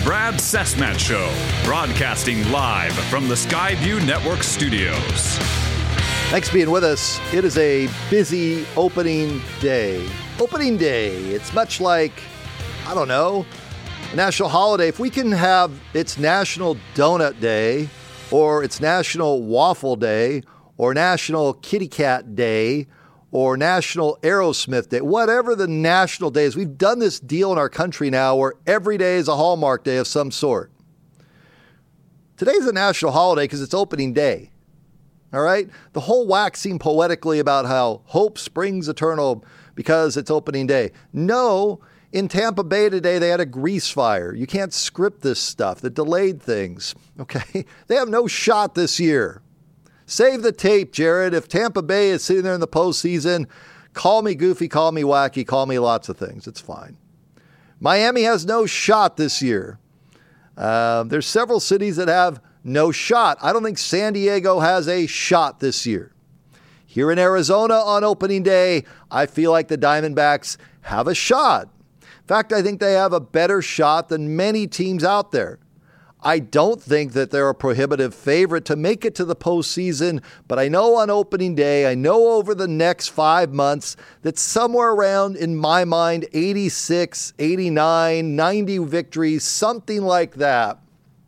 Brad Cessmat Show, broadcasting live from the Skyview Network studios. Thanks for being with us. It is a busy opening day. Opening day. It's much like, I don't know, a national holiday. If we can have it's National Donut Day, or it's National Waffle Day, or National Kitty Cat Day, or National Aerosmith Day, whatever the national day is. We've done this deal in our country now where every day is a Hallmark day of some sort. Today's a national holiday because it's opening day. All right? The whole waxing poetically about how hope springs eternal because it's opening day. No, in Tampa Bay today, they had a grease fire. You can't script this stuff. That delayed things. Okay? They have no shot this year. Save the tape, Jared. If Tampa Bay is sitting there in the postseason, call me goofy, call me wacky, call me lots of things. It's fine. Miami has no shot this year. There's several cities that have no shot. I don't think San Diego has a shot this year. Here in Arizona on opening day, I feel like the Diamondbacks have a shot. In fact, I think they have a better shot than many teams out there. I don't think that they're a prohibitive favorite to make it to the postseason, but I know on opening day, I know over the next 5 months that somewhere around, in my mind, 86, 89, 90 victories, something like that,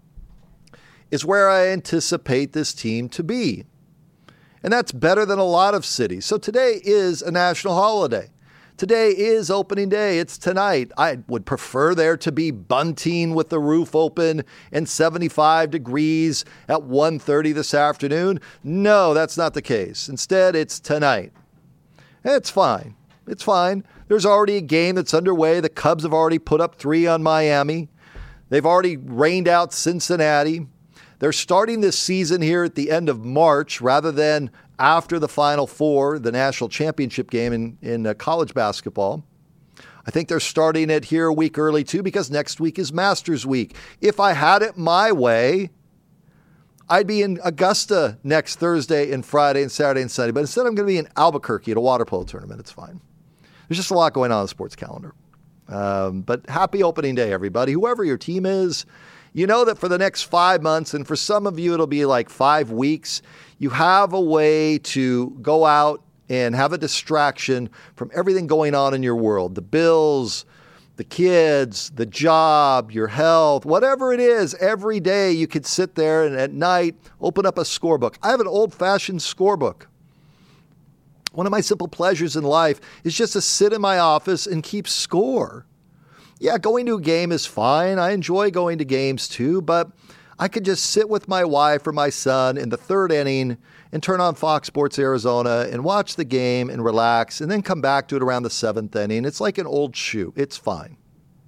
is where I anticipate this team to be. And that's better than a lot of cities. So today is a national holiday. Today is opening day. It's tonight. I would prefer there to be bunting with the roof open and 75 degrees at 1:30 this afternoon. No, that's not the case. Instead, it's tonight. It's fine. It's fine. There's already a game that's underway. The Cubs have already put up 3 on Miami. They've already rained out Cincinnati. They're starting this season here at the end of March rather than after the Final Four, the national championship game in college basketball. I think they're starting it here a week early too because next week is Masters Week. If I had it my way, I'd be in Augusta next Thursday and Friday and Saturday and Sunday. But instead, I'm going to be in Albuquerque at a water polo tournament. It's fine. There's just a lot going on in the sports calendar. But happy opening day, everybody. Whoever your team is, you know that for the next 5 months, and for some of you, it'll be like 5 weeks, you have a way to go out and have a distraction from everything going on in your world. The bills, the kids, the job, your health, whatever it is, every day you could sit there and at night open up a scorebook. I have an old-fashioned scorebook. One of my simple pleasures in life is just to sit in my office and keep score. Yeah, going to a game is fine. I enjoy going to games too, but I could just sit with my wife or my son in the 3rd inning and turn on Fox Sports Arizona and watch the game and relax and then come back to it around the 7th inning. It's like an old shoe. It's fine.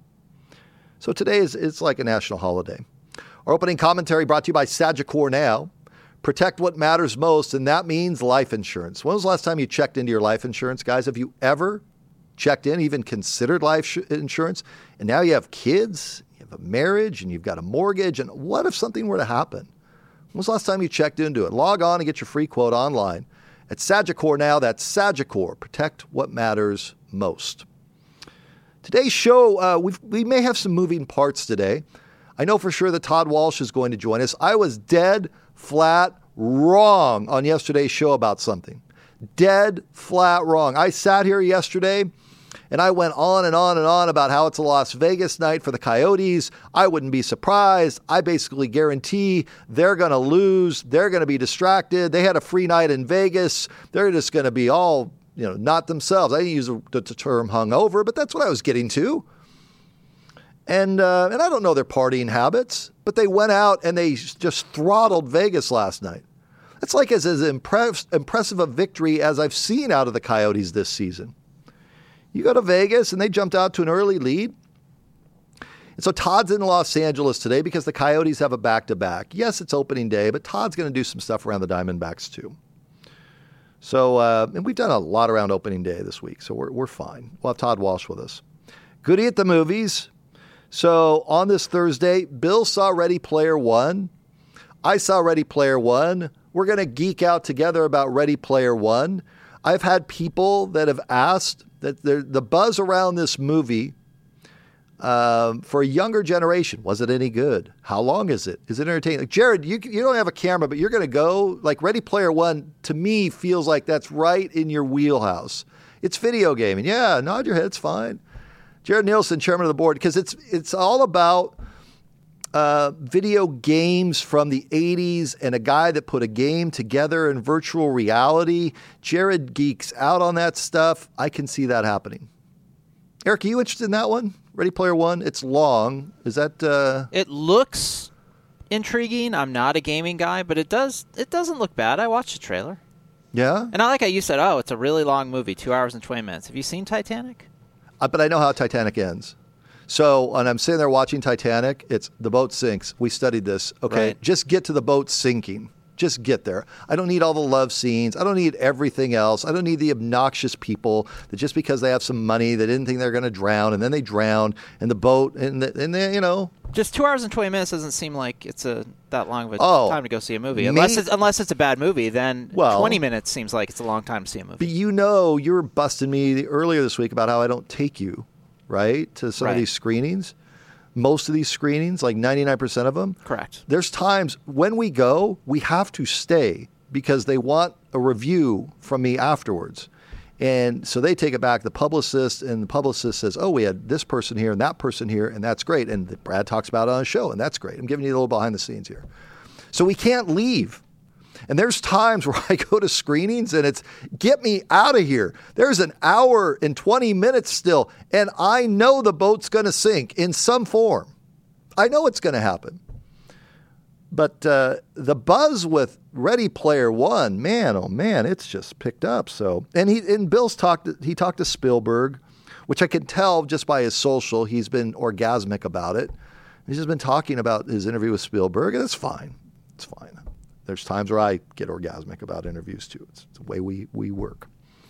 So today it's like a national holiday. Our opening commentary brought to you by Sagicor Now. Protect what matters most, and that means life insurance. When was the last time you checked into your life insurance, guys? Have you ever checked in, even considered life insurance, and now you have kids, you have a marriage, and you've got a mortgage, and what if something were to happen? When was the last time you checked into it? Log on and get your free quote online at Sagicor Now. That's Sagicor. Protect what matters most. Today's show, we may have some moving parts today. I know for sure that Todd Walsh is going to join us. I was dead flat wrong on yesterday's show about something. Dead flat wrong. I sat here yesterday and I went on and on and on about how it's a Las Vegas night for the Coyotes. I wouldn't be surprised. I basically guarantee they're going to lose. They're going to be distracted. They had a free night in Vegas. They're just going to be all, not themselves. I didn't use the term hungover, but that's what I was getting to. And I don't know their partying habits, but they went out and they just throttled Vegas last night. It's like as impressive a victory as I've seen out of the Coyotes this season. You go to Vegas and they jumped out to an early lead. And so Todd's in Los Angeles today because the Coyotes have a back-to-back. Yes, it's opening day, but Todd's going to do some stuff around the Diamondbacks too. So, and we've done a lot around opening day this week, so we're fine. We'll have Todd Walsh with us. Goodie at the movies. So on this Thursday, Bill saw Ready Player One. I saw Ready Player One. We're going to geek out together about Ready Player One. I've had people that have asked that the buzz around this movie for a younger generation. Was it any good? How long is it? Is it entertaining? Like, Jared, you don't have a camera, but you're going to go. Like, Ready Player One, to me, feels like that's right in your wheelhouse. It's video gaming. Yeah, nod your head. It's fine. Jared Nielsen, chairman of the board, because it's all about video games from the 80s and a guy that put a game together in virtual reality. Jared geeks out on that stuff. I can see that happening. Eric, are you interested in that one? Ready Player One? It's long. Is that... It looks intriguing. I'm not a gaming guy, but it doesn't look bad. I watched the trailer. Yeah? And I like how you said, it's a really long movie, 2 hours and 20 minutes. Have you seen Titanic? But I know how Titanic ends. So when I'm sitting there watching Titanic, it's the boat sinks. We studied this. Okay, right. Just get to the boat sinking. Just get there. I don't need all the love scenes. I don't need everything else. I don't need the obnoxious people that just because they have some money, they didn't think they're going to drown, and then they drown, and the boat, and they, you know. Just 2 hours and 20 minutes doesn't seem like it's that long of a time to go see a movie. Unless it's a bad movie, then 20 minutes seems like it's a long time to see a movie. But you were busting me earlier this week about how I don't take you, right, to some of these screenings. Most of these screenings, like 99% of them. Correct. There's times when we go, we have to stay because they want a review from me afterwards. And so they take it back, the publicist, and the publicist says, we had this person here and that person here, and that's great. And Brad talks about it on a show, and that's great. I'm giving you a little behind the scenes here. So we can't leave. And there's times where I go to screenings and it's, get me out of here. There's an hour and 20 minutes still, and I know the boat's going to sink in some form. I know it's going to happen. But the buzz with Ready Player One, man, oh man, it's just picked up. So, and Bill's talked to Spielberg, which I can tell just by his social. He's been orgasmic about it. He's just been talking about his interview with Spielberg, and it's fine. It's fine. There's times where I get orgasmic about interviews too. It's the way we work.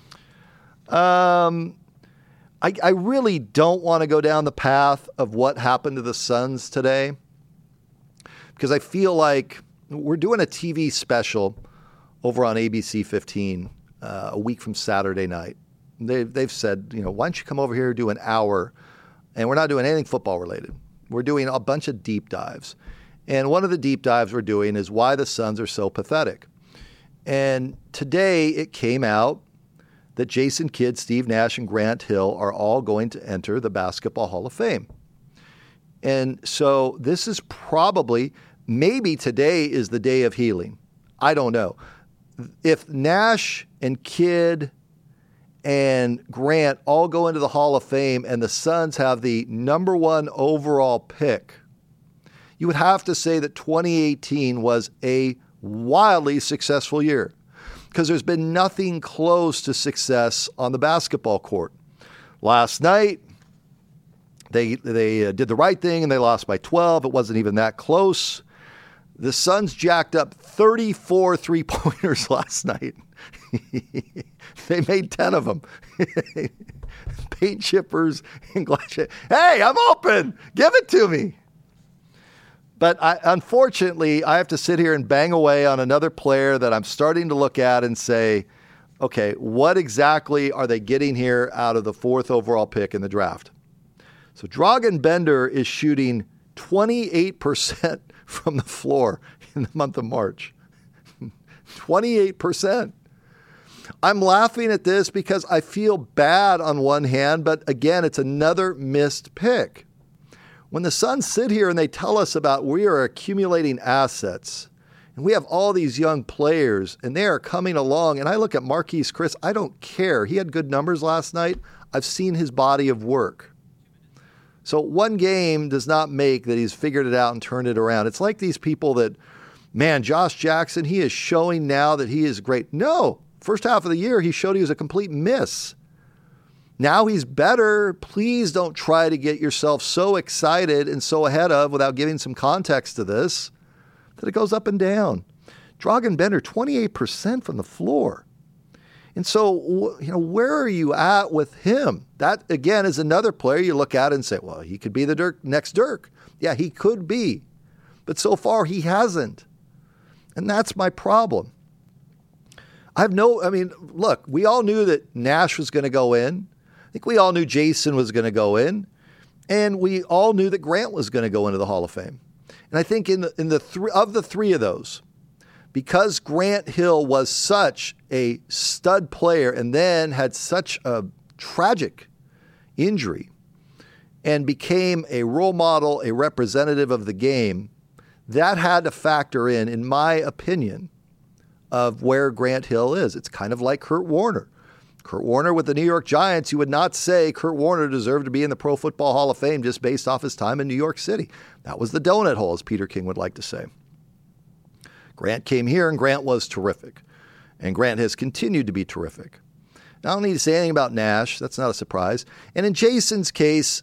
I really don't want to go down the path of what happened to the Suns today, because I feel like we're doing a TV special over on ABC 15 a week from Saturday night. They've said, why don't you come over here, do an hour, and we're not doing anything football related. We're doing a bunch of deep dives. And one of the deep dives we're doing is why the Suns are so pathetic. And today it came out that Jason Kidd, Steve Nash, and Grant Hill are all going to enter the Basketball Hall of Fame. And so this is maybe today is the day of healing. I don't know. If Nash and Kidd and Grant all go into the Hall of Fame and the Suns have the number 1 overall pick, you would have to say that 2018 was a wildly successful year, because there's been nothing close to success on the basketball court. Last night, they did the right thing and they lost by 12. It wasn't even that close. The Suns jacked up 34 three-pointers last night. They made 10 of them. Paint chippers and glass. Hey, I'm open. Give it to me. But unfortunately, I have to sit here and bang away on another player that I'm starting to look at and say, okay, what exactly are they getting here out of the 4th overall pick in the draft? So Dragan Bender is shooting 28% from the floor in the month of March. 28%. I'm laughing at this because I feel bad on one hand, but again, it's another missed pick. When the Suns sit here and they tell us about we are accumulating assets and we have all these young players and they are coming along, and I look at Marquise Chris, I don't care. He had good numbers last night. I've seen his body of work. So one game does not make that he's figured it out and turned it around. It's like these people that, man, Josh Jackson, he is showing now that he is great. No, first half of the year, he showed he was a complete miss. Now he's better. Please don't try to get yourself so excited and so ahead of without giving some context to this that it goes up and down. Dragan Bender, 28% from the floor. And so, where are you at with him? That, again, is another player you look at and say, well, he could be the next Dirk. Yeah, he could be. But so far, he hasn't. And that's my problem. Look, we all knew that Nash was going to go in. I think we all knew Jason was going to go in. And we all knew that Grant was going to go into the Hall of Fame. And I think of the three of those, because Grant Hill was such a stud player and then had such a tragic injury and became a role model, a representative of the game, that had to factor in my opinion, of where Grant Hill is. It's kind of like Kurt Warner. Kurt Warner with the New York Giants, you would not say Kurt Warner deserved to be in the Pro Football Hall of Fame just based off his time in New York City. That was the donut hole, as Peter King would like to say. Grant came here, and Grant was terrific. And Grant has continued to be terrific. Now, I don't need to say anything about Nash. That's not a surprise. And in Jason's case,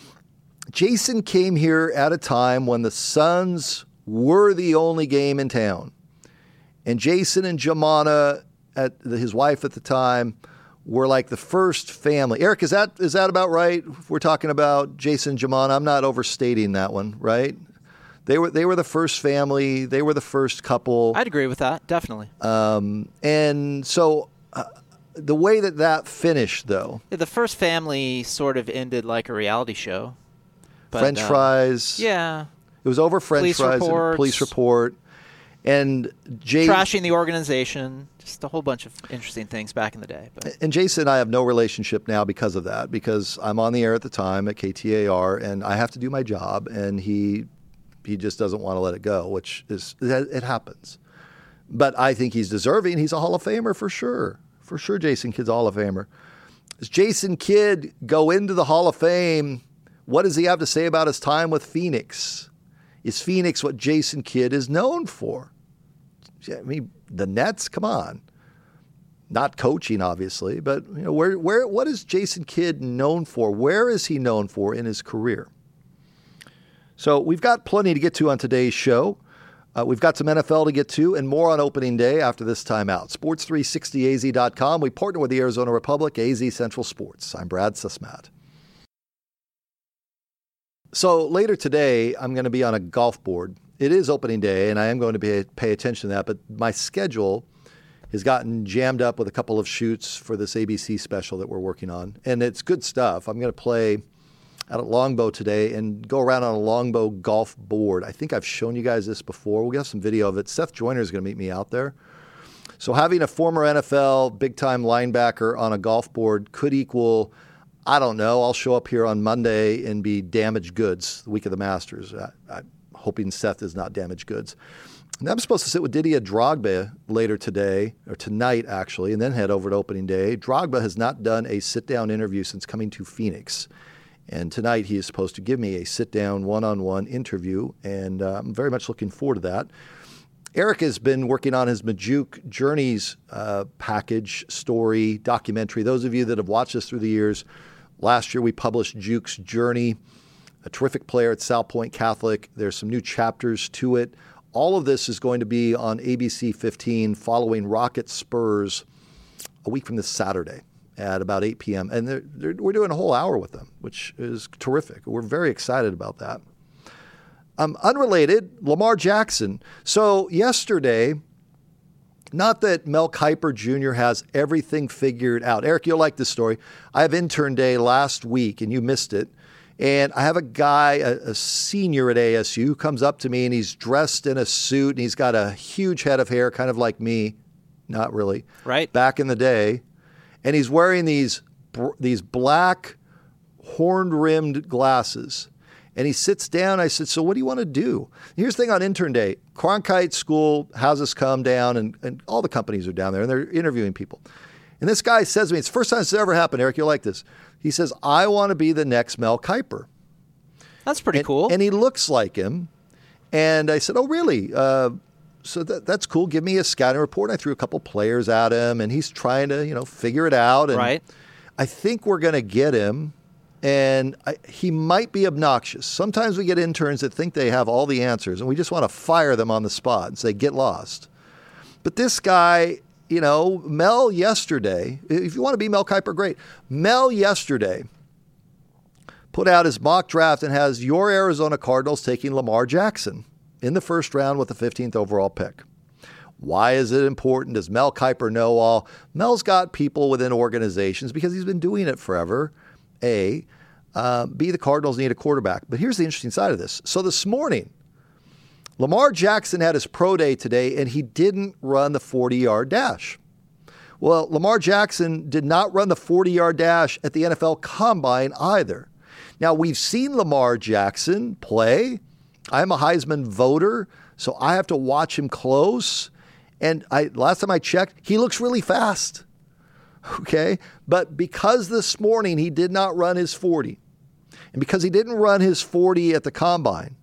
Jason came here at a time when the Suns were the only game in town. And Jason and Jomana, his wife at the time, were like the first family. Eric, is that about right? If we're talking about Jason and Jomana, I'm not overstating that one, right? They were the first family. They were the first couple. I'd agree with that, definitely. And so the way that finished, though. Yeah, the first family sort of ended like a reality show. But, French fries. Yeah. It was over French fries and a police report. And trashing the organization, just a whole bunch of interesting things back in the day. But. And Jason and I have no relationship now because of that, because I'm on the air at the time at KTAR, and I have to do my job, and he just doesn't want to let it go, which is, it happens. But I think he's deserving. He's a Hall of Famer for sure. For sure, Jason Kidd's a Hall of Famer. Does Jason Kidd go into the Hall of Fame? What does he have to say about his time with Phoenix? Is Phoenix what Jason Kidd is known for? I mean, the Nets, come on. Not coaching, obviously, but you know, what is Jason Kidd known for? Where is he known for in his career? So we've got plenty to get to on today's show. We've got some NFL to get to and more on opening day after this timeout. Sports360az.com. We partner with the Arizona Republic, AZ Central Sports. I'm Brad Susmat. So later today, I'm going to be on a golf board. It is opening day, and I am going to pay attention to that, but my schedule has gotten jammed up with a couple of shoots for this ABC special that we're working on, and it's good stuff. I'm going to play out at Longbow today and go around on a Longbow golf board. I think I've shown you guys this before. We'll have some video of it. Seth Joyner is going to meet me out there. So having a former NFL big-time linebacker on a golf board could equal, I don't know, I'll show up here on Monday and be damaged goods the week of the Masters. I'm hoping Seth is not damaged goods. And I'm supposed to sit with Didier Drogba later today, or tonight actually, and then head over to opening day. Drogba has not done a sit-down interview since coming to Phoenix. And tonight he is supposed to give me a sit-down, one-on-one interview, and I'm very much looking forward to that. Eric has been working on his Majuk Journeys package, story, documentary. Those of you that have watched us through the years, last year we published Juke's Journey, a terrific player at South Point Catholic. There's some new chapters to it. All of this is going to be on ABC 15 following Rocket Spurs a week from this Saturday at about 8 p.m. And we're doing a whole hour with them, which is terrific. We're very excited about that. Unrelated, Lamar Jackson. So yesterday, not that Mel Kiper Jr. has everything figured out. Eric, you'll like this story. I have intern day last week, and you missed it. And I have a guy, a senior at ASU, who comes up to me, and he's dressed in a suit, and he's got a huge head of hair, kind of like me. Not really. Right. Back in the day. And he's wearing these black horn-rimmed glasses. And he sits down. I said, so what do you want to do? Here's the thing on intern day. Cronkite School has us come down, and all the companies are down there, and they're interviewing people. And this guy says to me, it's the first time this ever happened, Eric, you'll like this. He says, I want to be the next Mel Kiper. That's pretty cool. And he looks like him. And I said, oh, really? So that's cool. Give me a scouting report. I threw a couple players at him, and he's trying to, figure it out. And right. I think we're going to get him. And he might be obnoxious. Sometimes we get interns that think they have all the answers, and we just want to fire them on the spot and say, get lost. But this guy, Mel yesterday, if you want to be Mel Kiper, great. Mel yesterday put out his mock draft and has your Arizona Cardinals taking Lamar Jackson in the first round with the 15th overall pick. Why is it important? Does Mel Kiper know all? Mel's got people within organizations because he's been doing it forever. B, the Cardinals need a quarterback. But here's the interesting side of this. So this morning, Lamar Jackson had his pro day today, and he didn't run the 40-yard dash. Well, Lamar Jackson did not run the 40-yard dash at the NFL Combine either. Now, we've seen Lamar Jackson play. I'm a Heisman voter, so I have to watch him close. And last time I checked, he looks really fast. Okay? But because this morning he did not run his 40, and because he didn't run his 40 at the Combine,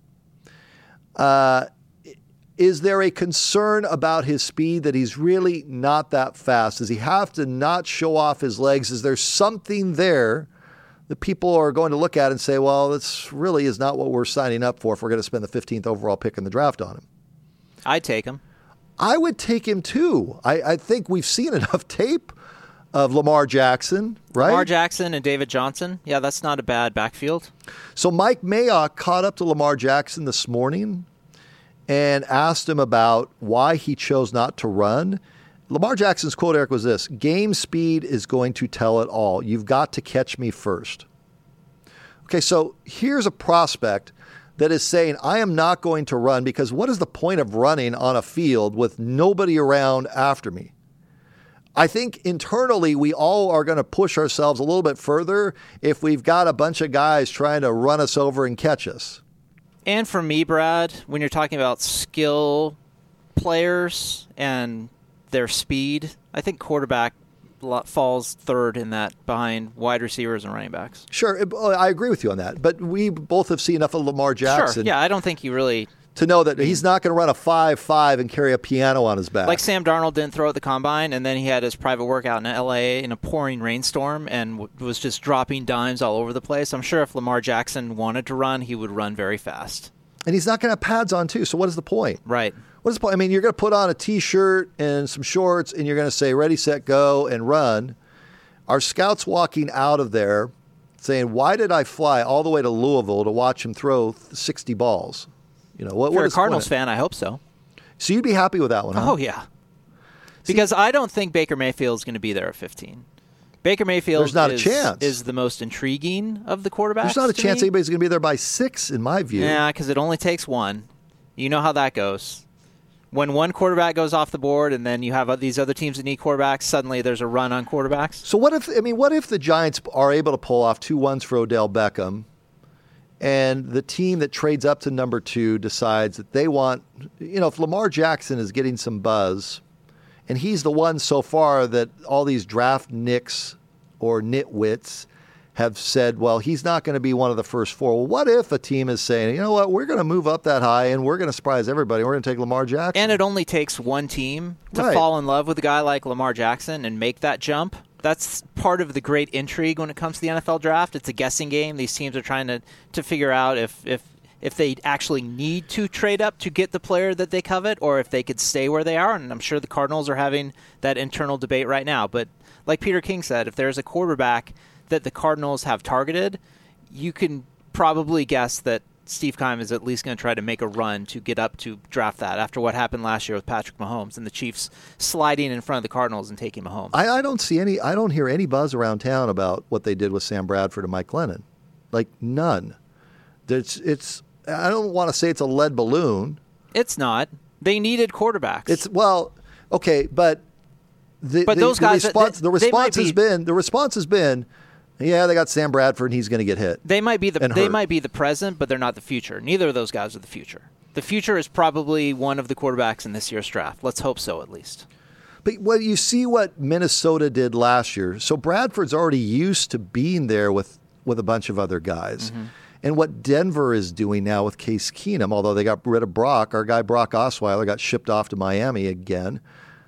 is there a concern about his speed that he's really not that fast? Does he have to not show off his legs? Is there something there that people are going to look at and say, well, this really is not what we're signing up for if we're going to spend the 15th overall pick in the draft on him? I'd take him. I would take him too. I think we've seen enough tape of Lamar Jackson, right? Lamar Jackson and David Johnson. Yeah, that's not a bad backfield. So Mike Mayock caught up to Lamar Jackson this morning and asked him about why he chose not to run. Lamar Jackson's quote, Eric, was this: "Game speed is going to tell it all. You've got to catch me first." Okay, so here's a prospect that is saying, I am not going to run because what is the point of running on a field with nobody around after me? I think internally we all are going to push ourselves a little bit further if we've got a bunch of guys trying to run us over and catch us. And for me, Brad, when you're talking about skill players and their speed, I think quarterback falls third in that behind wide receivers and running backs. Sure, I agree with you on that. But we both have seen enough of Lamar Jackson. Sure, yeah, I don't think you really... to know that he's not going to run a 5.5 and carry a piano on his back. Like Sam Darnold didn't throw at the Combine, and then he had his private workout in L.A. in a pouring rainstorm and was just dropping dimes all over the place. I'm sure if Lamar Jackson wanted to run, he would run very fast. And he's not going to have pads on, too, so what is the point? Right. What is the point? I mean, you're going to put on a T-shirt and some shorts, and you're going to say, ready, set, go, and run. Our scouts walking out of there saying, why did I fly all the way to Louisville to watch him throw 60 balls? You know, if you're a Cardinals fan, I hope so. So you'd be happy with that one, huh? Oh, yeah. Because I don't think Baker Mayfield is going to be there at 15. Baker Mayfield is the most intriguing of the quarterbacks. There's not a chance anybody's going to be there by 6, in my view. Yeah, because it only takes one. You know how that goes. When one quarterback goes off the board and then you have these other teams that need quarterbacks, suddenly there's a run on quarterbacks. So what if the Giants are able to pull off 2-1s for Odell Beckham, and the team that trades up to number 2 decides that they want, if Lamar Jackson is getting some buzz, and he's the one so far that all these draft nicks or nitwits have said, well, he's not going to be one of the first 4. Well, what if a team is saying, you know what, we're going to move up that high and we're going to surprise everybody. We're going to take Lamar Jackson. And it only takes one team to fall in love with a guy like Lamar Jackson and make that jump. That's part of the great intrigue when it comes to the NFL draft. It's a guessing game. These teams are trying to figure out if they actually need to trade up to get the player that they covet or if they could stay where they are. And I'm sure the Cardinals are having that internal debate right now. But like Peter King said, if there's a quarterback that the Cardinals have targeted, you can probably guess that Steve Keim is at least going to try to make a run to get up to draft that after what happened last year with Patrick Mahomes and the Chiefs sliding in front of the Cardinals and taking Mahomes. I don't hear any buzz around town about what they did with Sam Bradford and Mike Glennon. Like, none. I don't want to say it's a lead balloon. It's not. They needed quarterbacks. The response has been, yeah, they got Sam Bradford and he's going to get hit. They might be the present, but they're not the future. Neither of those guys are the future. The future is probably one of the quarterbacks in this year's draft. Let's hope so, at least. But you see what Minnesota did last year. So Bradford's already used to being there with a bunch of other guys. Mm-hmm. And what Denver is doing now with Case Keenum, although they got rid of Brock, our guy Brock Osweiler got shipped off to Miami again.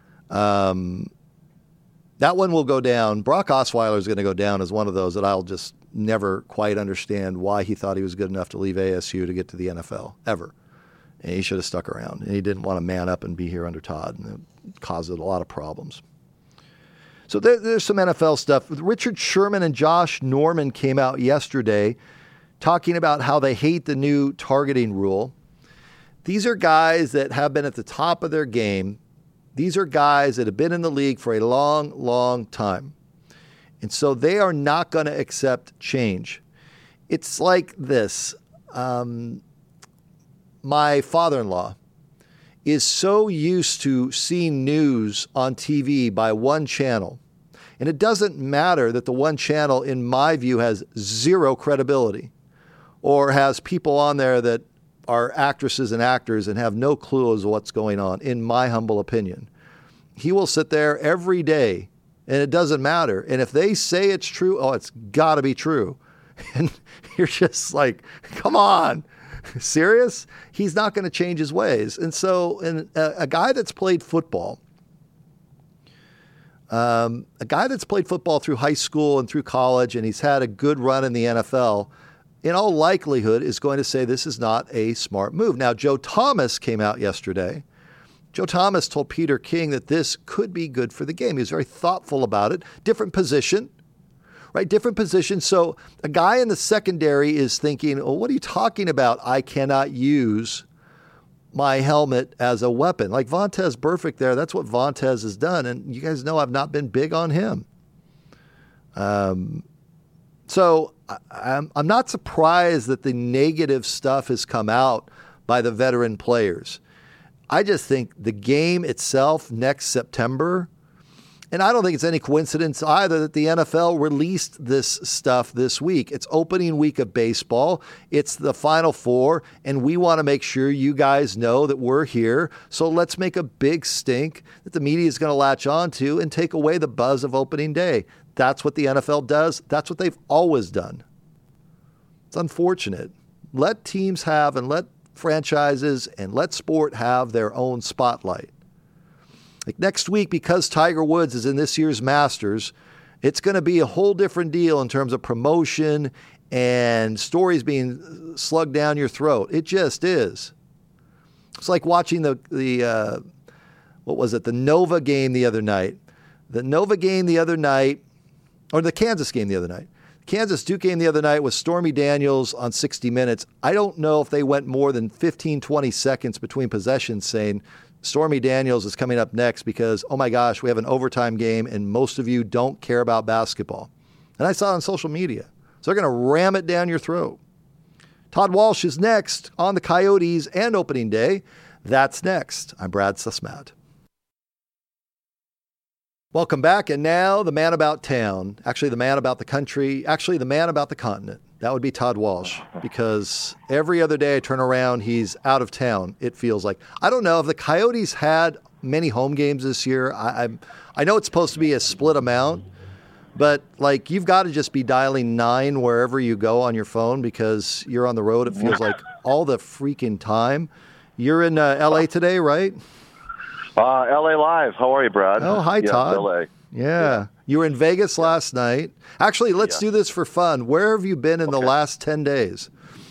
That one will go down. Brock Osweiler is going to go down as one of those that I'll just never quite understand why he thought he was good enough to leave ASU to get to the NFL, ever. And he should have stuck around. And he didn't want to man up and be here under Todd, and it caused a lot of problems. So there's some NFL stuff. Richard Sherman and Josh Norman came out yesterday talking about how they hate the new targeting rule. These are guys that have been at the top of their game. These are guys that have been in the league for a long, long time. And so they are not going to accept change. It's like this. My father-in-law is so used to seeing news on TV by one channel. And it doesn't matter that the one channel, in my view, has zero credibility or has people on there that are actresses and actors and have no clue as to what's going on, in my humble opinion. He will sit there every day, and it doesn't matter. And if they say it's true, oh, it's got to be true. And you're just like, come on. Serious? He's not going to change his ways. And so a guy that's played football, through high school and through college, and he's had a good run in the NFL, in all likelihood is going to say this is not a smart move. Now, Joe Thomas came out yesterday. Joe Thomas told Peter King that this could be good for the game. He was very thoughtful about it. Different position. Right, different position. So a guy in the secondary is thinking, oh, what are you talking about? I cannot use my helmet as a weapon. Like Vontaze Burfict there, that's what Vontaze has done. And you guys know I've not been big on him. So I'm not surprised that the negative stuff has come out by the veteran players. I just think the game itself next September, and I don't think it's any coincidence either that the NFL released this stuff this week. It's opening week of baseball. It's the Final Four, and we want to make sure you guys know that we're here. So let's make a big stink that the media is going to latch on to and take away the buzz of opening day. That's what the NFL does. That's what they've always done. It's unfortunate. Let teams have and let franchises and let sport have their own spotlight. Like next week, because Tiger Woods is in this year's Masters, it's going to be a whole different deal in terms of promotion and stories being slugged down your throat. It just is. It's like watching the Nova game the other night. The Nova game the other night, or the Kansas game the other night. Kansas Duke game the other night was Stormy Daniels on 60 Minutes. I don't know if they went more than 15, 20 seconds between possessions saying, Stormy Daniels is coming up next because, oh my gosh, we have an overtime game and most of you don't care about basketball. And I saw it on social media. So they're going to ram it down your throat. Todd Walsh is next on the Coyotes and opening day. That's next. I'm Brad Sussman. Welcome back. And now the man about town, actually the man about the country, actually the man about the continent. That would be Todd Walsh, because every other day I turn around, he's out of town, it feels like. I don't know if the Coyotes had many home games this year. I know it's supposed to be a split amount, but like you've got to just be dialing 9 wherever you go on your phone because you're on the road. It feels like all the freaking time. You're in L.A. today, right? L.A. Live. How are you, Brad? Oh, hi, Todd. L.A. Yeah. You were in Vegas last night. Actually, let's do this for fun. Where have you been in the last 10 days?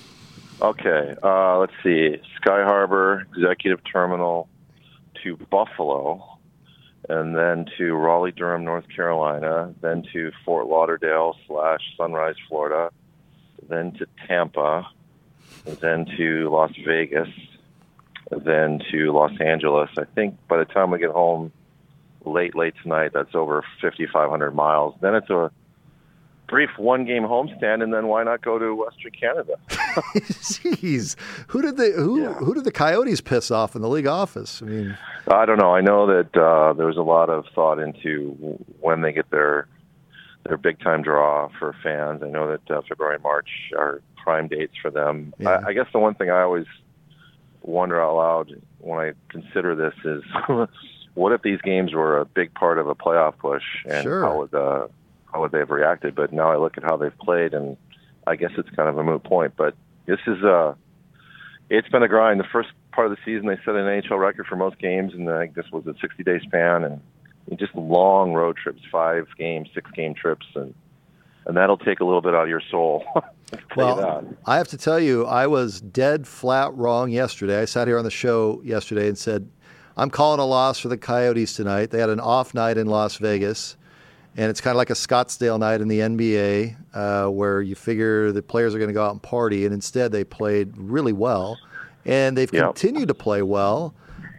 Okay. Let's see. Sky Harbor, Executive Terminal, to Buffalo, and then to Raleigh-Durham, North Carolina, then to Fort Lauderdale / Sunrise, Florida, then to Tampa, then to Las Vegas, then to Los Angeles. I think by the time we get home late tonight, that's over 5,500 miles. Then it's a brief one-game homestand, and then why not go to Western Canada? Jeez, who did the Coyotes piss off in the league office? I mean, I don't know. I know that there was a lot of thought into when they get their big-time draw for fans. I know that February and March are prime dates for them. Yeah. I guess the one thing I always wonder out loud when I consider this is what if these games were a big part of a playoff push, and how would they have reacted? But now I look at how they've played, and I guess it's kind of a moot point. But this is it's been a grind. The first part of the season, they set an NHL record for most games, and I think this was a 60-day span, and just long road trips, 5-game, 6-game trips, and that'll take a little bit out of your soul. Well, I have to tell you, I was dead flat wrong yesterday. I sat here on the show yesterday and said, I'm calling a loss for the Coyotes tonight. They had an off night in Las Vegas, and it's kind of like a Scottsdale night in the NBA where you figure the players are going to go out and party, and instead they played really well, and they've continued to play well.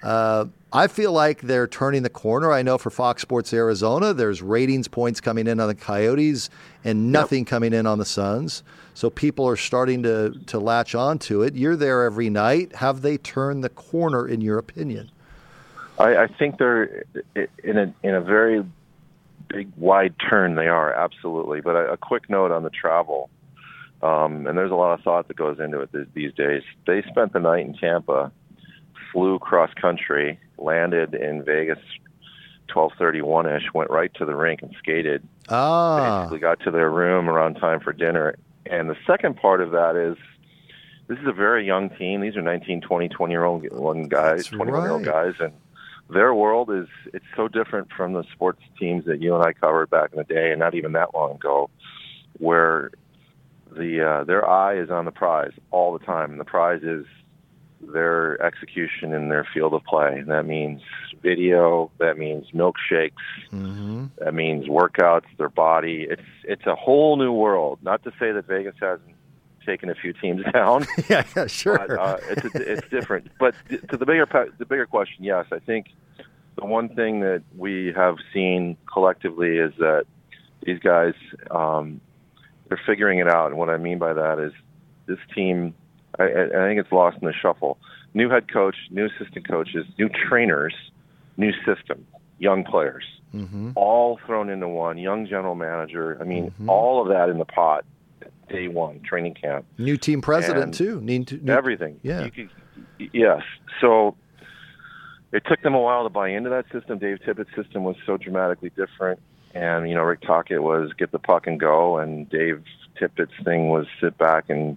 I feel like they're turning the corner. I know for Fox Sports Arizona, there's ratings points coming in on the Coyotes and nothing coming in on the Suns. So people are starting to latch onto it. You're there every night. Have they turned the corner, in your opinion? I think they're in a very big, wide turn. They are, absolutely. But a quick note on the travel, and there's a lot of thought that goes into it these days. They spent the night in Tampa, flew cross country, landed in Vegas 12:31ish, went right to the rink and skated. Basically got to their room around time for dinner. And the second part of that is, this is a very young team. These are 19, 20, 20-year-old guys, 21-year-old guys, and their world it's so different from the sports teams that you and I covered back in the day, and not even that long ago, where their eye is on the prize all the time. And the prize is their execution in their field of play. And that means video, that means milkshakes, that means workouts, their body. It's a whole new world. Not to say that Vegas hasn't taken a few teams down. yeah, sure. But, it's different. But to the bigger question, yes, I think the one thing that we have seen collectively is that these guys, they're figuring it out. And what I mean by that is this team, I think it's lost in the shuffle. New head coach, new assistant coaches, new trainers, new system, young players, all thrown into one, young general manager. I mean, all of that in the pot, day one, training camp. New team president, too. Everything. Yeah. Yes. So it took them a while to buy into that system. Dave Tippett's system was so dramatically different. And, Rick Tocchet was get the puck and go. And Dave Tippett's thing was sit back and,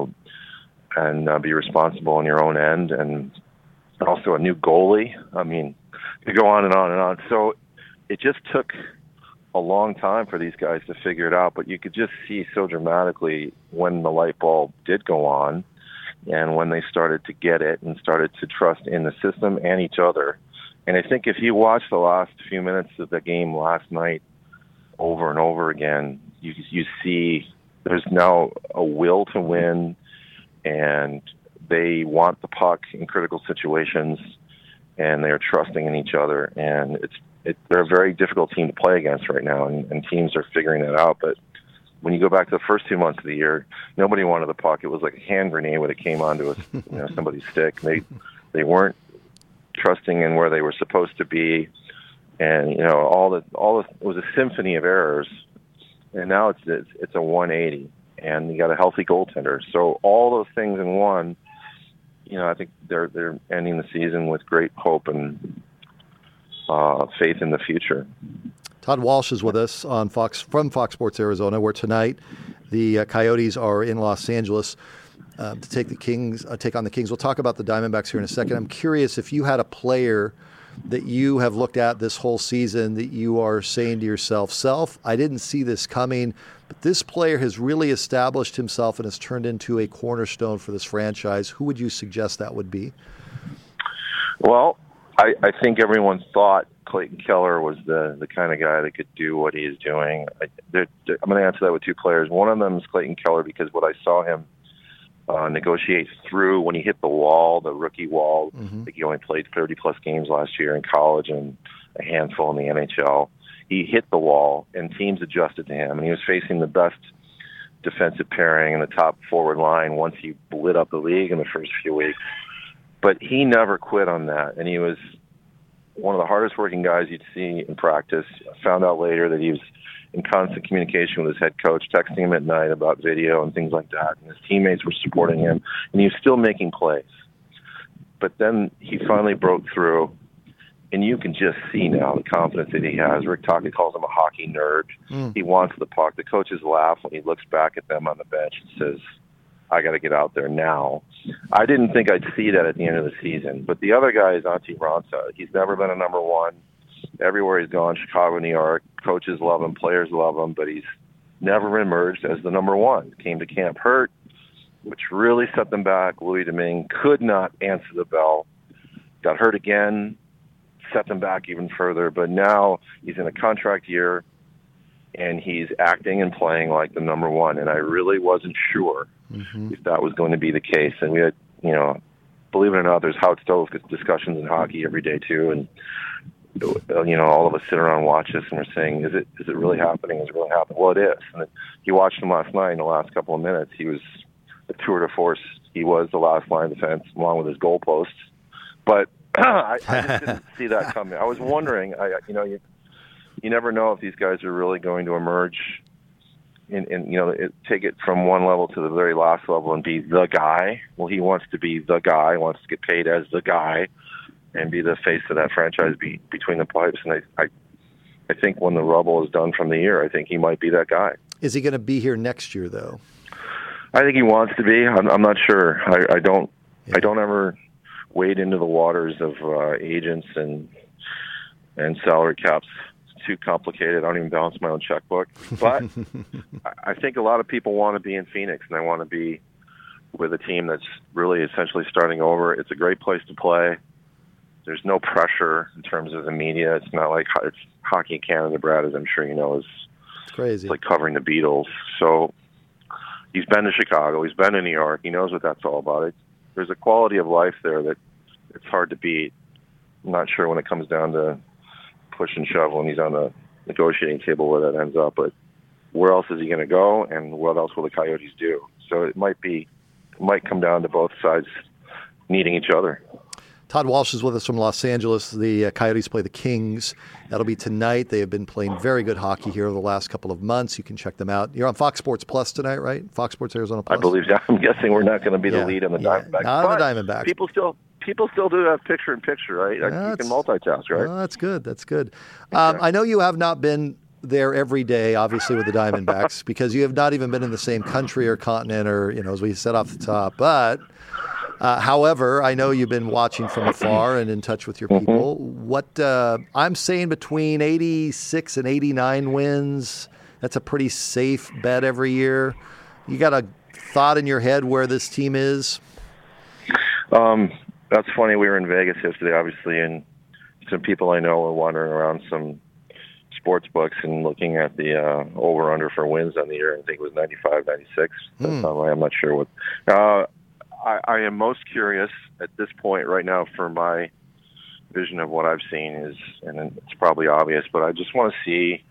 and be responsible on your own end. And also a new goalie. I mean, you go on and on and on. So it just took a long time for these guys to figure it out, but you could just see so dramatically when the light bulb did go on and when they started to get it and started to trust in the system and each other. And I think if you watch the last few minutes of the game last night over and over again, you see there's now a will to win, and they want the puck in critical situations, and they're trusting in each other. And they're a very difficult team to play against right now, and teams are figuring that out. But when you go back to the first 2 months of the year, nobody wanted the puck. It was like a hand grenade when it came onto somebody's stick. They weren't trusting in where they were supposed to be, and it was a symphony of errors. And now it's a 180, and you got a healthy goaltender. So all those things in one, I think they're ending the season with great hope and faith in the future. Todd Walsh is with us on from Fox Sports Arizona, where tonight the Coyotes are in Los Angeles to take on the Kings. We'll talk about the Diamondbacks here in a second. I'm curious if you had a player that you have looked at this whole season that you are saying to yourself, I didn't see this coming, but this player has really established himself and has turned into a cornerstone for this franchise. Who would you suggest that would be? Well, I think everyone thought Clayton Keller was the kind of guy that could do what he is doing. I'm going to answer that with two players. One of them is Clayton Keller because what I saw him negotiate through when he hit the wall, the rookie wall. I think he only played 30-plus games last year in college and a handful in the NHL. He hit the wall, and teams adjusted to him, and he was facing the best defensive pairing in the top forward line once he lit up the league in the first few weeks. But he never quit on that, and he was one of the hardest working guys you'd see in practice. I found out later that he was in constant communication with his head coach, texting him at night about video and things like that, and his teammates were supporting him, and he was still making plays. But then he finally broke through, and you can just see now the confidence that he has. Rick Tocchet calls him a hockey nerd. He wants the puck. The coaches laugh when he looks back at them on the bench and says, I got to get out there now. I didn't think I'd see that at the end of the season. But the other guy is Antti Raanta. He's never been a number one. Everywhere he's gone, Chicago, New York, coaches love him, players love him, but he's never emerged as the number one. Came to camp hurt, which really set them back. Louis Domingue could not answer the bell. Got hurt again, set them back even further. But now he's in a contract year, and he's acting and playing like the number one. And I really wasn't sure if that was going to be the case. And we had, believe it or not, there's hot stove discussions in hockey every day too, and all of us sit around and watch this, and we're saying, is it really happening? Is it really happening? Well, it is. And you watched him last night in the last couple of minutes. He was a tour de force. He was the last line defense along with his goalposts. But I just didn't see that coming. I was wondering, you never know if these guys are really going to emerge and take it from one level to the very last level and be the guy. Well, he wants to be the guy, wants to get paid as the guy, and be the face of that franchise between the pipes. And I think when the rubble is done from the year, I think he might be that guy. Is he going to be here next year, though? I think he wants to be. I'm not sure. I don't ever wade into the waters of agents and salary caps. It's too complicated. I don't even balance my own checkbook. But I think a lot of people want to be in Phoenix, and they want to be with a team that's really essentially starting over. It's a great place to play. There's no pressure in terms of the media. It's not like it's Hockey Canada, Brad, as I'm sure you know, is crazy. It's like covering the Beatles. So he's been to Chicago. He's been to New York. He knows what that's all about. There's a quality of life there that it's hard to beat. I'm not sure when it comes down to push and shove when he's on the negotiating table where that ends up. But where else is he going to go, and what else will the Coyotes do? So it might come down to both sides needing each other. Todd Walsh is with us from Los Angeles. The Coyotes play the Kings. That'll be tonight. They have been playing very good hockey here over the last couple of months. You can check them out. You're on Fox Sports Plus tonight, right? Fox Sports Arizona Plus. I believe so. I'm guessing we're not going to be the lead on the Diamondbacks. Not on the Diamondbacks. People still do have picture-in-picture, right? You can multitask, right? Oh, that's good. That's good. I know you have not been there every day, obviously, with the Diamondbacks, because you have not even been in the same country or continent or, as we said off the top. But however, I know you've been watching from afar and in touch with your people. What I'm saying between 86 and 89 wins, that's a pretty safe bet every year. You got a thought in your head where this team is? That's funny. We were in Vegas yesterday, obviously, and some people I know were wandering around some sports books and looking at the over-under for wins on the year. I think it was 95, 96. I'm not sure what. I am most curious at this point right now for my vision of what I've seen is, and it's probably obvious, but I just want to see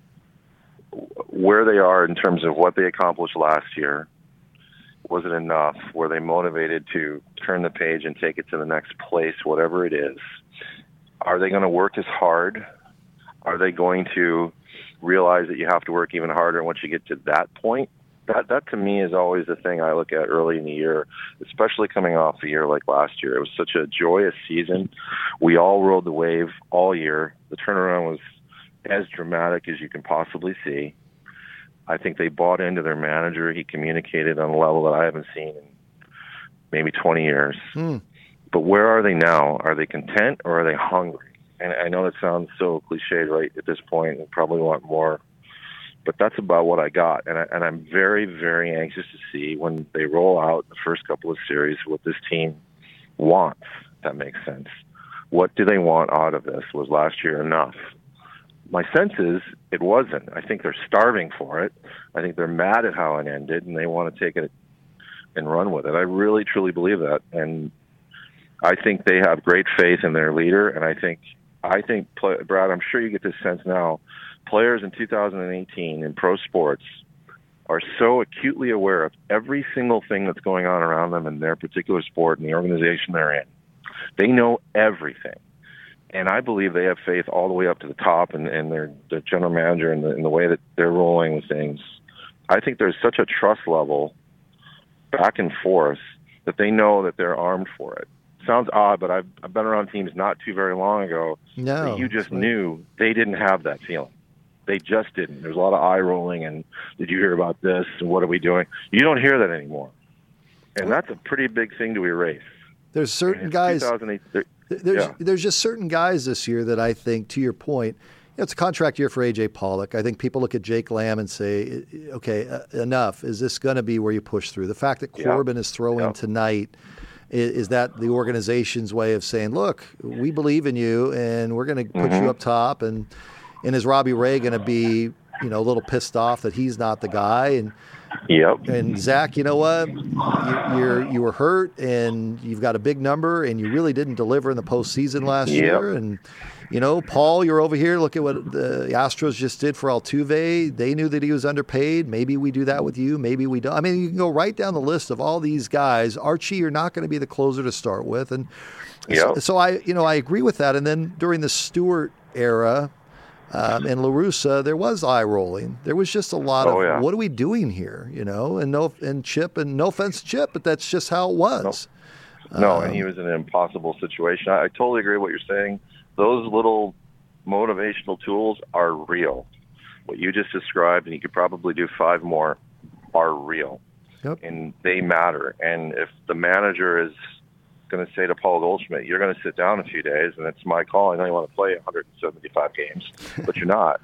where they are in terms of what they accomplished last year. Was it enough? Were they motivated to turn the page and take it to the next place, whatever it is? Are they going to work as hard? Are they going to realize that you have to work even harder once you get to that point? That to me is always the thing I look at early in the year, especially coming off a year like last year. It was such a joyous season. We all rode the wave all year. The turnaround was as dramatic as you can possibly see. I think they bought into their manager. He communicated on a level that I haven't seen in maybe 20 years. But where are they now? Are they content or are they hungry? And I know that sounds so cliched right at this point and probably want more. But that's about what I got. And I'm very, very anxious to see when they roll out the first couple of series what this team wants, if that makes sense. What do they want out of this? Was last year enough? My sense is it wasn't. I think they're starving for it. I think they're mad at how it ended, and they want to take it and run with it. I really, truly believe that. And I think they have great faith in their leader, and I think, Brad, I'm sure you get this sense now, players in 2018 in pro sports are so acutely aware of every single thing that's going on around them in their particular sport and the organization they're in. They know everything. And I believe they have faith all the way up to the top and the general manager and the way that they're rolling with things. I think there's such a trust level back and forth that they know that they're armed for it. Sounds odd, but I've been around teams not too very long ago that you just knew they didn't have that feeling. They just didn't. There's a lot of eye rolling and did you hear about this and what are we doing? You don't hear that anymore. And that's a pretty big thing to erase. There's certain guys. There's just certain guys this year that I think, to your point, it's a contract year for A.J. Pollock. I think people look at Jake Lamb and say, okay, enough. Is this going to be where you push through? The fact that Corbin is throwing tonight, is that the organization's way of saying, look, we believe in you and we're going to put you up top? And is Robbie Ray going to be, a little pissed off that he's not the guy? And Yep. And Zach, you know what? You were hurt, and you've got a big number, and you really didn't deliver in the postseason last year. And Paul, you're over here. Look at what the Astros just did for Altuve. They knew that he was underpaid. Maybe we do that with you. Maybe we don't. I mean, you can go right down the list of all these guys. Archie, you're not going to be the closer to start with, and so I agree with that. And then during the Stewart era. And La Russa, there was eye rolling. There was just a lot of what are we doing here, and Chip, and no offense to Chip, but that's just how it was. No, and he was in an impossible situation. I totally agree with what you're saying. Those little motivational tools are real. What you just described, and you could probably do 5 more, are real. Yep. And they matter. And if the manager is going to say to Paul Goldschmidt, you're going to sit down a few days, and it's my call. I know you want to play 175 games, but you're not.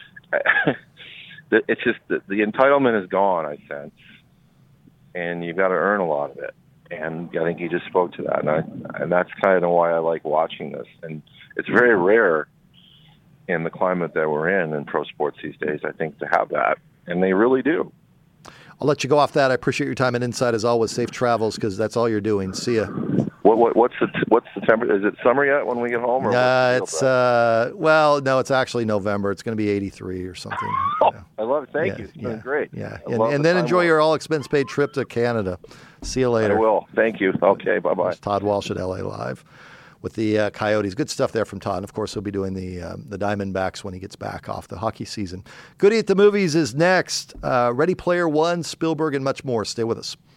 It's just the entitlement is gone, I sense, and you've got to earn a lot of it. And I think he just spoke to that, and that's kind of why I like watching this. And it's very rare in the climate that we're in pro sports these days, I think, to have that, and they really do. I'll let you go off that. I appreciate your time and insight as always. Safe travels, because that's all you're doing. See ya. What's the temperature? Is it summer yet when we get home? Or no, it's actually November. It's going to be 83 or something. Oh, yeah. I love it. Thank you. It's been great. Yeah, and then enjoy your all expense paid trip to Canada. See you later. I will. Thank you. Okay, bye-bye. There's Todd Walsh at LA Live with the Coyotes. Good stuff there from Todd. And, of course, he'll be doing the Diamondbacks when he gets back off the hockey season. Goody at the Movies is next. Ready Player One, Spielberg, and much more. Stay with us.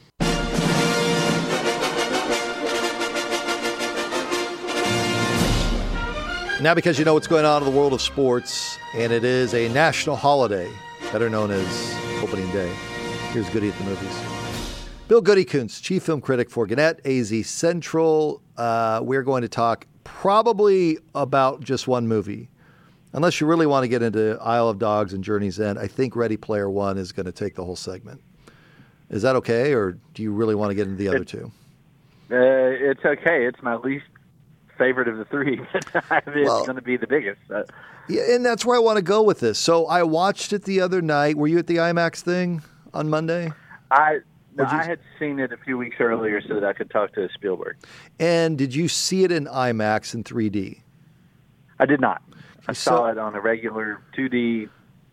Now, because you know what's going on in the world of sports, and it is a national holiday, better known as opening day, here's Goody at the Movies. Bill Goody-Kuntz, chief film critic for Gannett, AZ Central. We're going to talk probably about just one movie. Unless you really want to get into Isle of Dogs and Journey's End, I think Ready Player One is going to take the whole segment. Is that okay, or do you really want to get into the other two? It's okay. It's my least favorite of the three. It's going to be the biggest. Yeah, and that's where I want to go with this. So I watched it the other night. Were you at the IMAX thing on Monday? I had seen it a few weeks earlier so that I could talk to Spielberg. And did you see it in IMAX in 3D? I did not. I saw it on a regular 2D.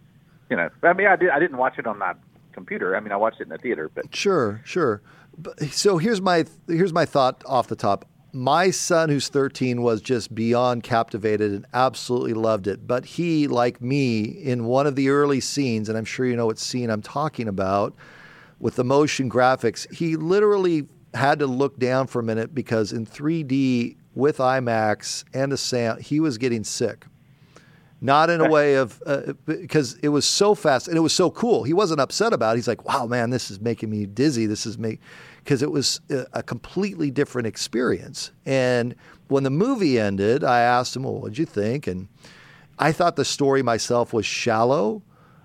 I didn't watch it on my computer. I watched it in the theater. But sure. So here's my thought off the top. My son, who's 13, was just beyond captivated and absolutely loved it. But he, like me, in one of the early scenes, and I'm sure you know what scene I'm talking about, with the motion graphics, he literally had to look down for a minute because in 3D with IMAX and the sound, he was getting sick. Not in a way of, because it was so fast and it was so cool. He wasn't upset about it. He's like, wow, man, this is making me dizzy. Because it was a completely different experience. And when the movie ended, I asked him, well, what'd you think? And I thought the story myself was shallow,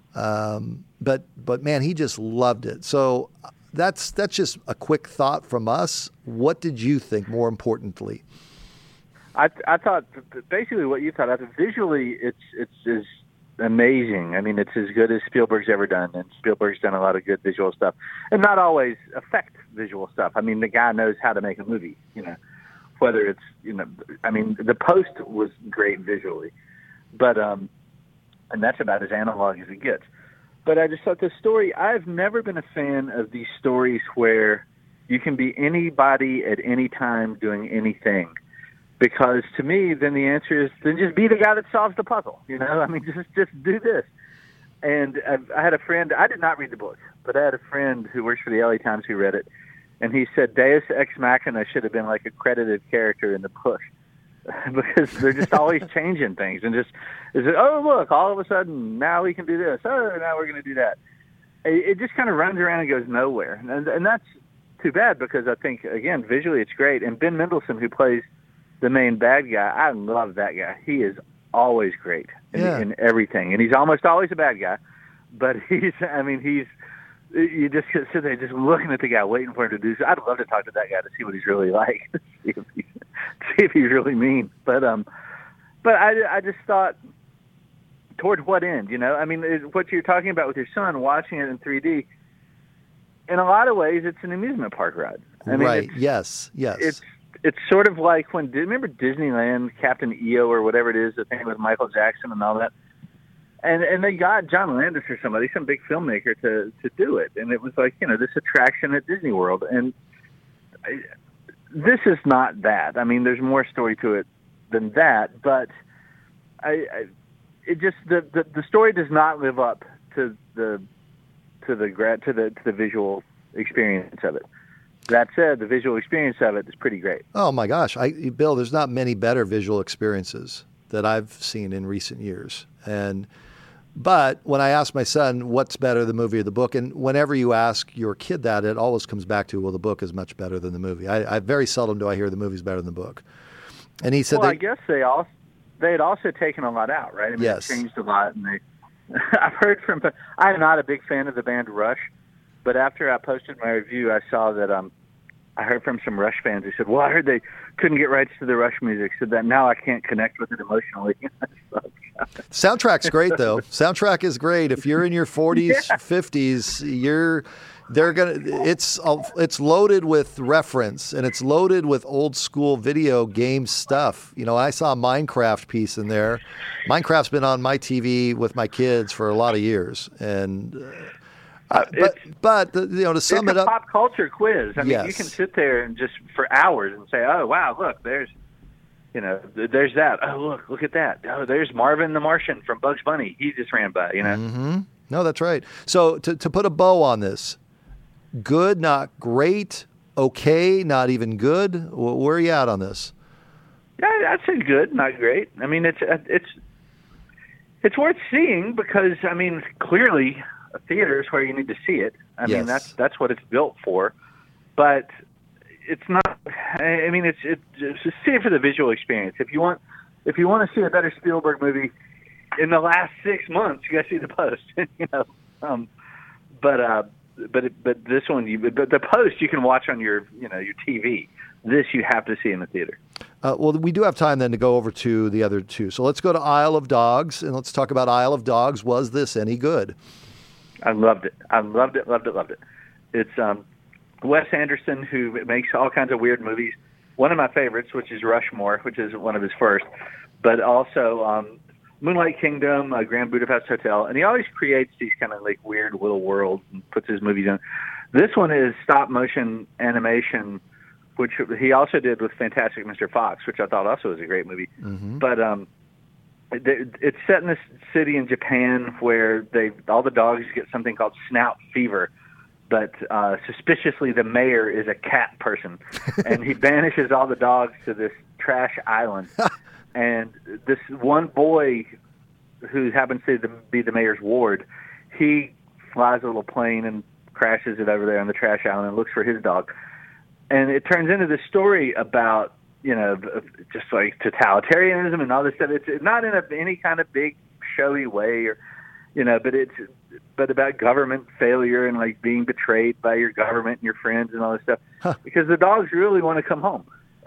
but man, he just loved it. So that's just a quick thought from us. What did you think, more importantly? I thought basically what you thought. I thought visually it's amazing. It's as good as Spielberg's ever done, and Spielberg's done a lot of good visual stuff, and not always effect visual stuff. The guy knows how to make a movie. Whether it's The Post was great visually, but and that's about as analog as it gets. But I just thought the story. I've never been a fan of these stories where you can be anybody at any time doing anything. Because to me, then the answer is, then just be the guy that solves the puzzle. Just do this. And I had a friend, I did not read the book, but I had a friend who works for the LA Times who read it. And he said Deus Ex Machina should have been like a credited character in the book. Because they're just always changing things. And just, oh, look, all of a sudden, now we can do this. Oh, now we're going to do that. It just kind of runs around and goes nowhere. And that's too bad because I think, again, visually it's great. And Ben Mendelsohn, who plays the main bad guy, I love that guy. He is always great in everything, and he's almost always a bad guy. But you just sit there just looking at the guy, waiting for him to do so. I'd love to talk to that guy to see what he's really like, see if he's really mean. But I just thought, toward what end? What you're talking about with your son, watching it in 3D. in a lot of ways, it's an amusement park ride. I mean, right. Yes. It's sort of like when, remember Disneyland, Captain EO or whatever it is, the thing with Michael Jackson and all that? And they got John Landis or somebody, some big filmmaker to do it. And it was like, this attraction at Disney World. And this is not that. I mean, there's more story to it than that. But the story does not live up to the visual experience of it. That said, the visual experience of it is pretty great. Oh my gosh, Bill, there's not many better visual experiences that I've seen in recent years. But when I ask my son what's better, the movie or the book, and whenever you ask your kid that, it always comes back to, well, the book is much better than the movie. I very seldom do I hear the movie's better than the book. And he said, I guess they had also taken a lot out, right? I mean, yes. It changed a lot, and I've heard from. I'm not a big fan of the band Rush, but after I posted my review, I saw that I heard from some Rush fans who said, "Well, I heard they couldn't get rights to the Rush music, so that now I can't connect with it emotionally." Soundtrack's great, though. Soundtrack is great. If you're in your 40s, 50s, it's loaded with reference, and it's loaded with old school video game stuff. I saw a Minecraft piece in there. Minecraft's been on my TV with my kids for a lot of years, and to sum it up, it's a pop culture quiz. I mean, yes. You can sit there and just for hours and say, "Oh, wow, look, there's that. Oh, look at that. Oh, there's Marvin the Martian from Bugs Bunny. He just ran by." Mm-hmm. No, that's right. So to put a bow on this, good, not great, okay, not even good. Where are you at on this? Yeah, I'd say good, not great. I mean, it's worth seeing because clearly a theater is where you need to see it. I mean, that's what it's built for. But it's not. I mean, it's just see it for the visual experience. If you want to see a better Spielberg movie in the last 6 months, you got to see The Post. But this one, but The Post you can watch on your your TV. This you have to see in the theater. Well, we do have time then to go over to the other two. So let's go to Isle of Dogs, and let's talk about Isle of Dogs. Was this any good? I loved it. Loved it. It's Wes Anderson, who makes all kinds of weird movies. One of my favorites, which is Rushmore, which is one of his first, but also Moonlight Kingdom, Grand Budapest Hotel, and he always creates these kind of like weird little worlds and puts his movies in. This one is stop motion animation, which he also did with Fantastic Mr. Fox, which I thought also was a great movie. Mm-hmm. But it's set in this city in Japan where all the dogs get something called snout fever. But suspiciously, the mayor is a cat person, and he banishes all the dogs to this trash island. And this one boy, who happens to be the mayor's ward, he flies a little plane and crashes it over there on the trash island and looks for his dog. And it turns into this story about, just like totalitarianism and all this stuff. It's not in any kind of big showy way, or but about government failure and like being betrayed by your government and your friends and all this stuff. Huh. Because the dogs really want to come home.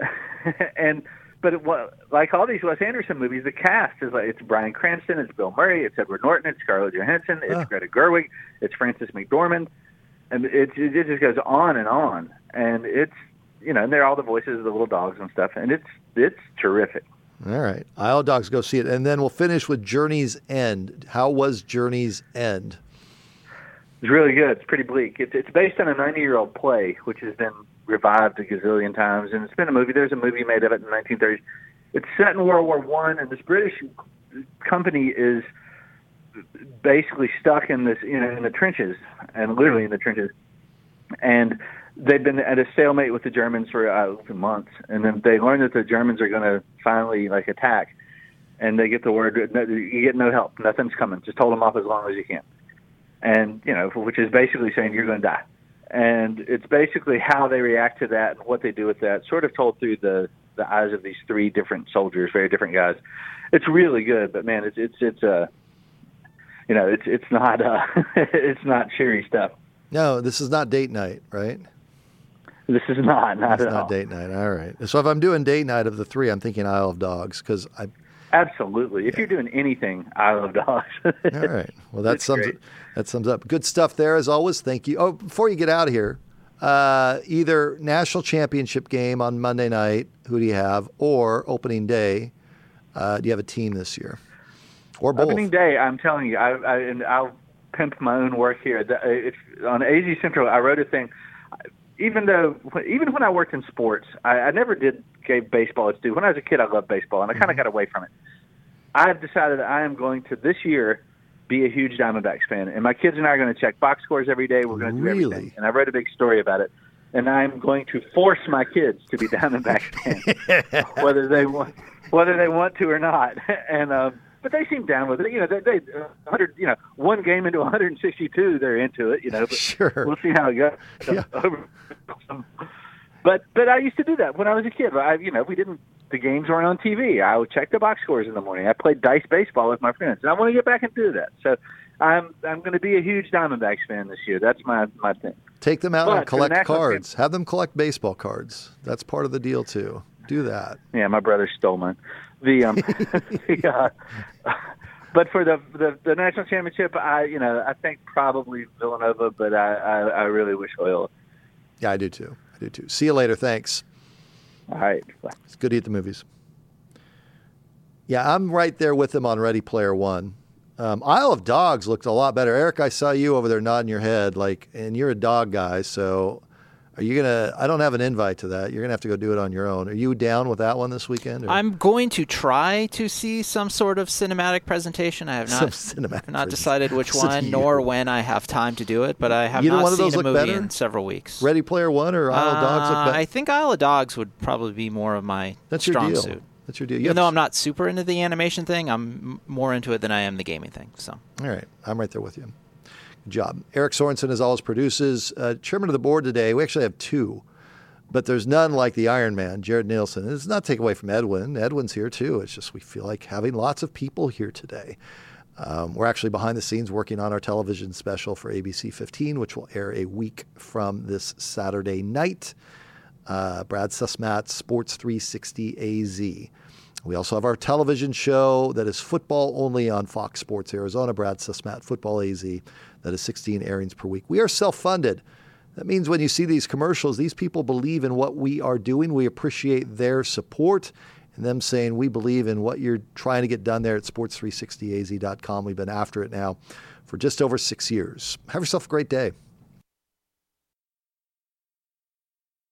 Like all these Wes Anderson movies, the cast is like, it's Bryan Cranston, it's Bill Murray, it's Edward Norton, it's Scarlett Johansson, it's Greta Gerwig, it's Frances McDormand, and it just goes on, and it's and they're all the voices of the little dogs and stuff, and it's terrific. All right, Isle of Dogs, go see it, and then we'll finish with Journey's End. How was Journey's End? It's really good. It's pretty bleak. It's based on a 90-year-old play, which has been revived a gazillion times, and it's been a movie. There's a movie made of it in the 1930s. It's set in World War I, and this British company is basically stuck in this, in the trenches, and literally in the trenches. And they've been at a stalemate with the Germans for months, and then they learn that the Germans are going to finally attack, and they get the word, you get no help, nothing's coming, just hold them off as long as you can. And, which is basically saying you're going to die. And it's basically how they react to that and what they do with that, sort of told through the eyes of these three different soldiers, very different guys. It's really good, but man, it's not it's not cheery stuff. No, this is not date night, right? This is not at all. It's not date night. All right. So if I'm doing date night of the three, I'm thinking Isle of Dogs because I Absolutely. If you're doing anything, I love dogs. All right. Well, that sums up. Good stuff there, as always. Thank you. Oh, before you get out of here, either national championship game on Monday night, who do you have, or opening day, do you have a team this year? Or both? Opening day, I'm telling you, and I'll pimp my own work here. On AZ Central, I wrote a thing. Even when I worked in sports, I never gave baseball its due. When I was a kid, I loved baseball, and I kind of got away from it. I have decided that I am going to, this year, be a huge Diamondbacks fan. And my kids and I are going to check box scores every day. We're going to do everything. And I wrote a big story about it. And I'm going to force my kids to be Diamondbacks fans, whether they want to or not. And but they seem down with it. You know, they 100. You know, one game into 162, they're into it. You know, but sure. We'll see how it goes. Yeah. But I used to do that when I was a kid. The games weren't on TV. I would check the box scores in the morning. I played dice baseball with my friends, and I want to get back and do that. So I'm going to be a huge Diamondbacks fan this year. That's my thing. Take them out and collect cards. Have them collect baseball cards. That's part of the deal too. Do that. Yeah, my brother stole mine. But for the national championship, I think probably Villanova, but I really wish Loyola. Yeah, I do too. See you later. Thanks. All right. It's good to eat the movies. Yeah, I'm right there with him on Ready Player One. Isle of Dogs looked a lot better. Eric, I saw you over there nodding your head, and you're a dog guy, so are you I don't have an invite to that. You're going to have to go do it on your own. Are you down with that one this weekend? Or? I'm going to try to see some sort of cinematic presentation. I have not decided which one nor when I have time to do it, but I have not seen a movie in several weeks. Ready Player One or Isle of Dogs look better? I think Isle of Dogs would probably be more of my strong suit. That's your deal. Even though I'm not super into the animation thing, I'm more into it than I am the gaming thing. So. All right. I'm right there with you. Good job. Eric Sorensen, as always, produces. Chairman of the board today. We actually have two, but there's none like the Iron Man, Jared Nielsen. And it's not take away from Edwin. Edwin's here, too. It's just we feel like having lots of people here today. We're actually behind the scenes working on our television special for ABC 15, which will air a week from this Saturday night. Brad Sussmat, Sports 360 AZ. We also have our television show that is football only on Fox Sports Arizona, Brad Sussmat, Football AZ. That is 16 airings per week. We are self-funded. That means when you see these commercials, these people believe in what we are doing. We appreciate their support and them saying we believe in what you're trying to get done there at sports360az.com. We've been after it now for just over 6 years. Have yourself a great day.